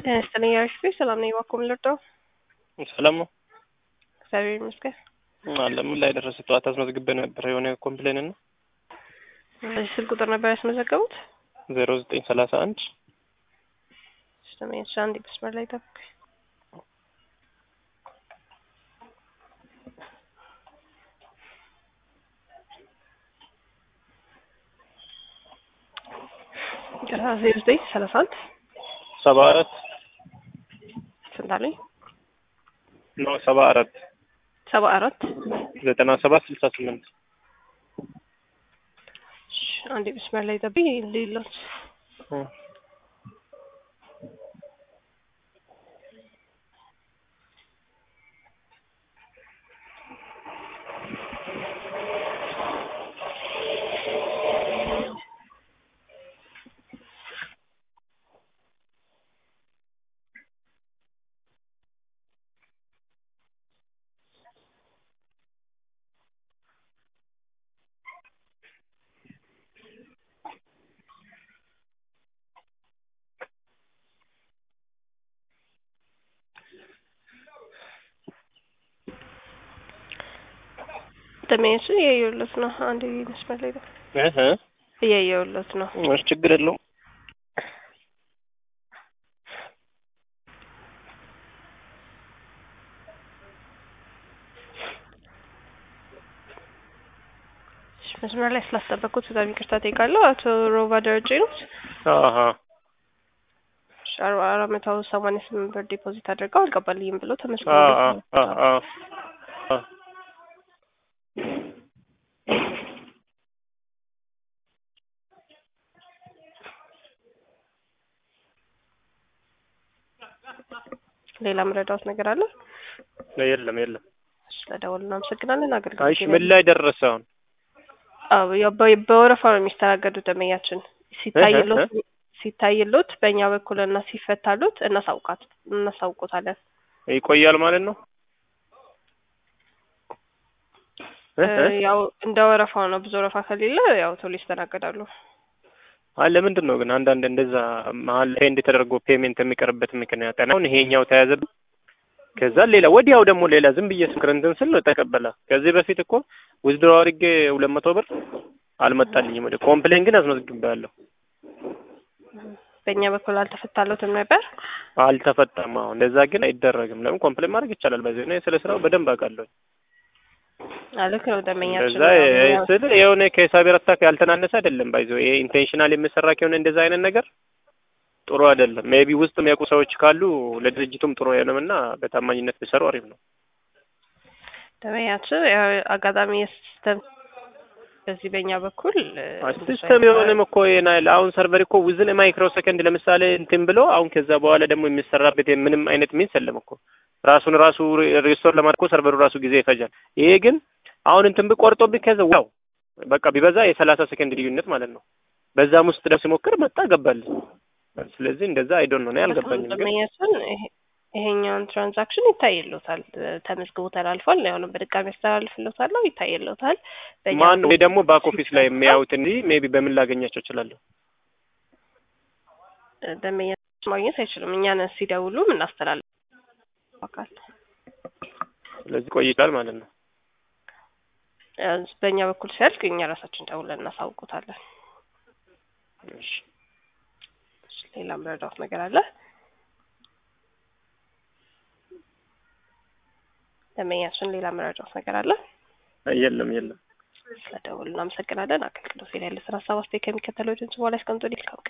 ጤና ይስጥልኝ ሰላም ነኝ ባኩም ልርዳው ሰላም ነው እግዚአብሔር ይመስገን አለ ምን ላይ ደረሰ ጠዋት አስመዝግበን ነበር የሆነ ኮምፕሌን ነው በዚህ ስልክ ቁጥር ነበር ያስመዘገቡት 0931 ስለምን ሻንዲ መስመር ላይ ተፈክ ግራዜ 0931 74 ስንታለኝ ነው 74 97 68 አንዴ መስመር ላይ ተብይ ሊሎት ተመይሱ የዩሉት ነው አንዴ መስመር ላይ የዩሉት ነው እሺ ችግር የለውም መስመር ላይ ስላስጠበቁት በጣም ይቅርታ ጠይቃለሁ አቶ ሮባ ደረጀ ነው ሻርዋራ 188 ብር ዲፖዚት አድርገው አልገባልኝም ብሎ ተመስገን ሌላ ምረዳውት ነገር አለ የለም ስለደወልና አመሰግናለን አገልግሎት አይሽ ምን ላይ ደረሰውን በወረፋ ነው የሚስተናገዱት ደመኛችን ሲታይሉት በእኛ በኩልና ሲፈታሉት እናሳውቆታለን ይቆያል ማለት ነው ያው እንደ ወረፋው ነው ብዙ ወረፋ ከሌለ ያው ቶሎ ይስተናገዳሉ ለምንድን ነው ግን አንዳንድ እንደዛ መሀል ላይ እንደተደረገው ፔሜንት የሚቀርበት ምክንያት ነው ይሄኛው ተያዘብ ከዛ ሌላ ወዲያው ደግሞ ሌላ ዝም ብዬ ስክሪንትን ስል ነው ተቀበለ ከዚህ በፊት እኮ ዊዝድሮ አድርጌ 200 ብር አልመጣልኝም ወደ ኮምፕሌን ግን አስመዝግቤያለሁ በእኛ በኩል አልተፈታለትም ነበር አልተፈታም አሁን እንደዛ ግን አይደረግም ለምን ኮምፕሌን ማድረግ ይቻላል በዚህ ነው ስለ ስራው በደንብ አውቃለሁ አለክ ነው ደመኛችን እንደዛ ስለ የሆነ ከሳቢር አታክ ያልተናነሰ አይደለም ባይዘው ይሄ ኢንቴንሽናል የሚሰራ ከሆነ እንደዛ አይነት ነገር ጥሩ አይደለም ሜቢ ውስጥ የሚያውቁ ሰዎች ካሉ ለድርጅቱም ጥሩ አይሆንምና በታማኝነት ቢሰሩ አሪፍ ነው ደመኛችን አጋጣሚ ሲስተም በዚህ በእኛ በኩል ሲስተም የሆነም እኮ የናይል አሁን ሰርቨር እኮ ዊዝን ማይክሮ ሰከንድ ለምሳሌ እንትን ብሎ አሁን ከዛ በኋላ ደግሞ የሚሰራበት ምንም አይነት ሚንስ የለም እኮ ራሱ ሪስቶር ለማድረግ ሰርቨሩ ራሱ ጊዜ ይፈጃል ይሄ ግን አሁን እንትን ብቆርጦብኝ ከዛ ዋው በቃ ቢበዛ የ30 ሰከንድ ልዩነት ማለት ነው በዛም ውስጥ ደግሞ ሲሞክር መጣ ገባል ስለዚህ እንደዛ አይዶን ነው ያልገባኝም ግን ይሄኛውን ትራንዛክሽን ይታይልዎታል ተመዝግቦ ተላልፏል ያው በድጋሚ ያስተላልፍልዎታል ይታይልዎታል ማን ወይ ደግሞ ባክ ኦፊስ ላይ የሚያዩት እንጂ ሜቢ በምን ላገኛቸው እችላለሁ ደመኛ ማግኘት አይችልም እኛን ሲደውሉ እናስተላልፋለን ስለዚህ ቆይቷል ማለት ነው በእኛ በኩል ሲያልቅ እኛ ራሳችን ደውለን እናሳውቁታለን እሺ ሌላ ምረዳውት ነገር አለ ደመኛችን ሌላ ምረዳውት ነገር አለ የለም ስለደውሉ እናመሰግናለን አገልግሎት ላይ ያለ ስራ 7 ከሚከተለው ድምጽ በኋላ ያስቀምጡልኝ